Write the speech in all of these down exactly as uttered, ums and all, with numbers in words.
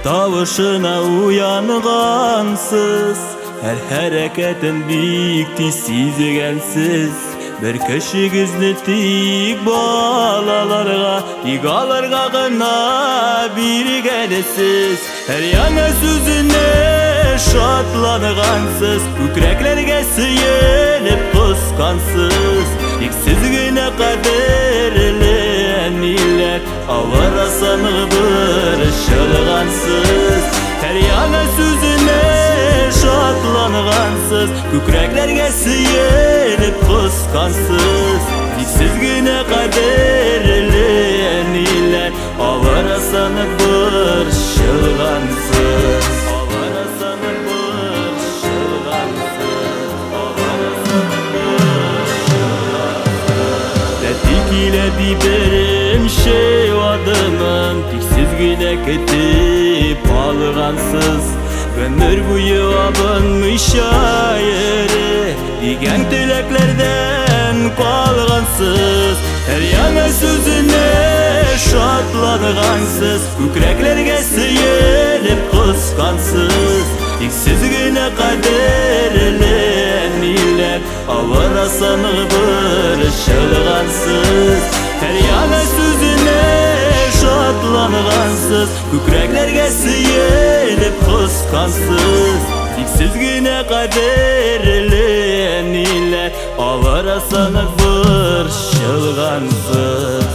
табышына уянғансыз, әр әрекетін бик тиз сезгенсіз. Бір кішігізді тик балаларға, тик аларға ғына бергенсіз. Әр яңа сөзіне шатланғансыз, көкіректерге сүйеніп құсқансыз. Тик сіз генә қадірлі әнилер, авара санығы бір шылғансыз. Әр яңа сөзіне шатланғансыз, көкіректерге сүйеніп құсқансыз. Тик сіз генә қадірлі әнилер, авара санығы бір шылғансыз. Авара санығы бір шылғансыз. Авара санығы бір шылғансыз. Тәтті келеді бірімше адымын, тик сіз генә кетіп алғансыз. Ömür boyu abınmışa yeri, деген тілекlerden қалғансыз. Her yana sözüne şatlanğansız, көкіректерге сүйеніп құсқансыз. Тик сіз генә қадірлі әнилер, авара санығы бір шылғансыз. Her yana sözüne şatlanğansız, көкіректерге сүйеніп құсқансыз. Тик сіз генә қадірлі әнилер, авара санығы бір шылғансыз.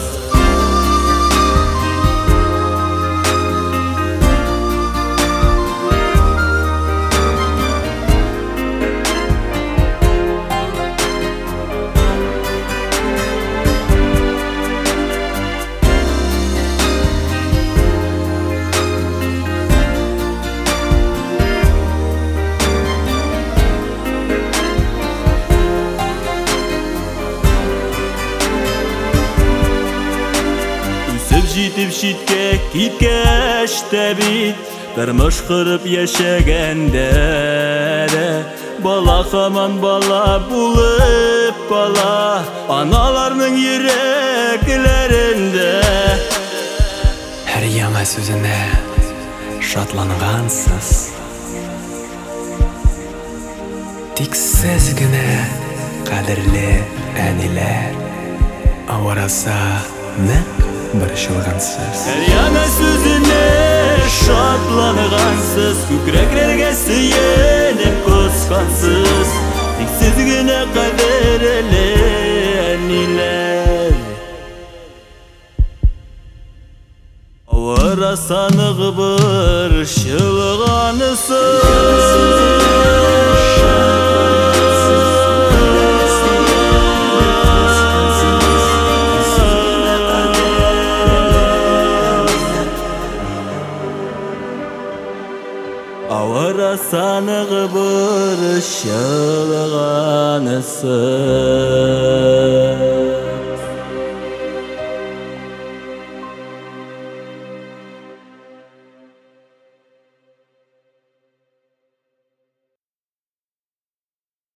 Жетіп шетке кеткеш тә бит, тормыш құрып яшәгәндә, бала һаман бала булып кала аналарның йөрәкләрендә. Һәр яңа сүзенә шатланғансыз, тик сез генә қадірле әнилер, авара санығы бір шылғансыз. Her yana sözüne şatlanğansız, көкіректерге сүйеніп құсқансыз. Тик сіз генә қадірлі әнилер, авара санығы бір шылғансыз. Авара санығы бір шылғансыз.